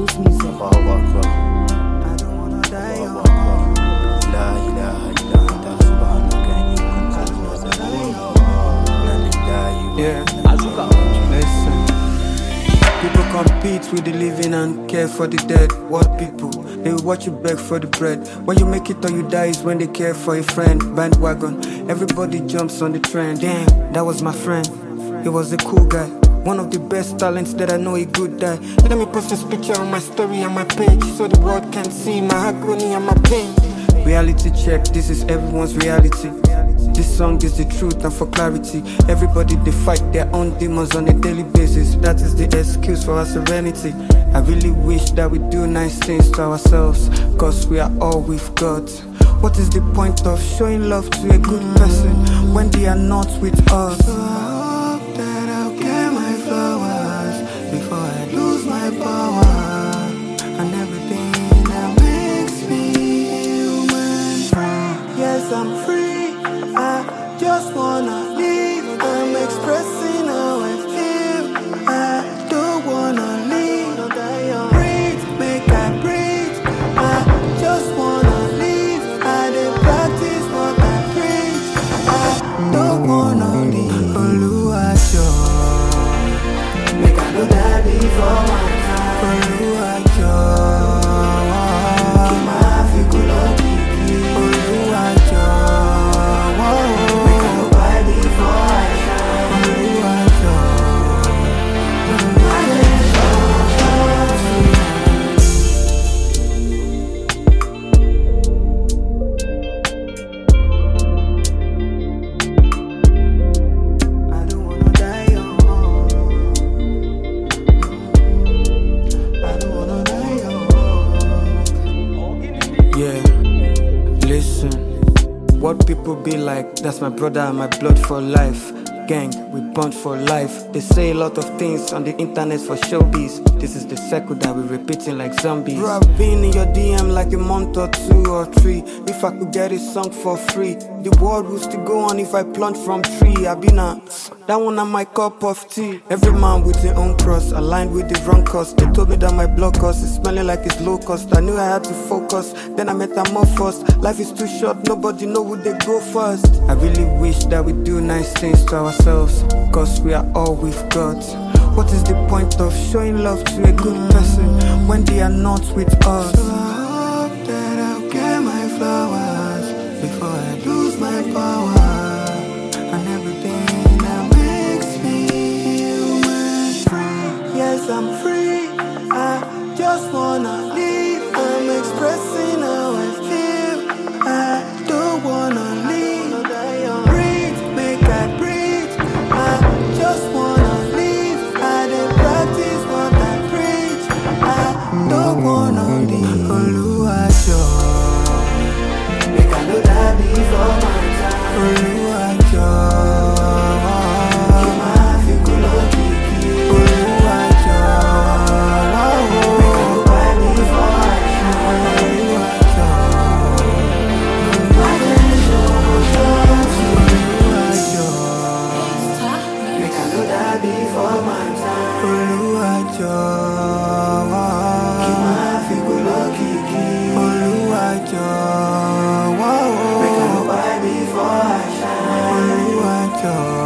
Campus Music. Allahu Akbar. I don't wanna die Allahu young. Akbar. La ilaha illa anta subhanaka inni kuntu minaz zalimin. Inna lillahi wa Yeah, Azuka. listen. People compete with the living and care for the dead. What people? They will watch you beg for the bread. When you make it or you die is when they care for a friend. Bandwagon, everybody jumps on the trend. Damn, that was my friend. He was a cool guy. One of the best talents that I know, a good guy. Let me post this picture on my story and my page so the world can see my agony and my pain. Reality check, this is everyone's reality. This song is the truth and for clarity. Everybody they fight their own demons on a daily basis. That is the excuse for our serenity. I really wish that we do nice things to ourselves, cause we are all we've got. What is the point of showing love to a good person when they are not with us? So I hope that I'll get my flowers before I lose my power and everything that makes me human. Yes, I'm free. I just wanna live. I'm expressing how I feel. I don't wanna leave. Breathe, make I breathe. I just wanna live. I dey practice what I preach. I don't wanna leave. Oluwajo, make I know that before my time. Oluwajo, keep my feet lucky. Oluwajo, make I know by before I shine. Oluwajo, I don't wanna die young. I don't wanna die young. Yeah, listen. What people be like, that's my brother and my blood for life. Gang, we bond for life. They say a lot of things on the internet for showbiz. This is the circle that we're repeating like zombies. Bro, I've been in your DM like a month or 2 or 3. If I could get a song for free, the world would still go on if I plunge from tree. I been that one on my cup of tea. Every man with their own cross, aligned with the wrong cause. They told me that my blood cost is smelling like it's low cost. I knew I had to focus, then I metamorphosed. Life is too short, nobody know who they go first. I really wish that we do nice things to ourselves, cause we are all we've got. What is the point of showing love to a good person when they are not with us? So I hope that I'll get my flowers before I lose my power and everything that makes me human. Yes, I'm free. I just wanna live. I'm expressing how I feel. I don't wanna leave. Breathe, make I breathe. I just wanna live. I dey practice what I preach. I don't wanna leave. Oluwajo, make I know that before my time. Oluwajo, keep my feet lucky. Oluwajo, make I know by before I shine. Oluwajo, make I know that before my time. Oluwajo, keep my feet lucky. Oluwajo, make I know by before I shine. Oluwajo.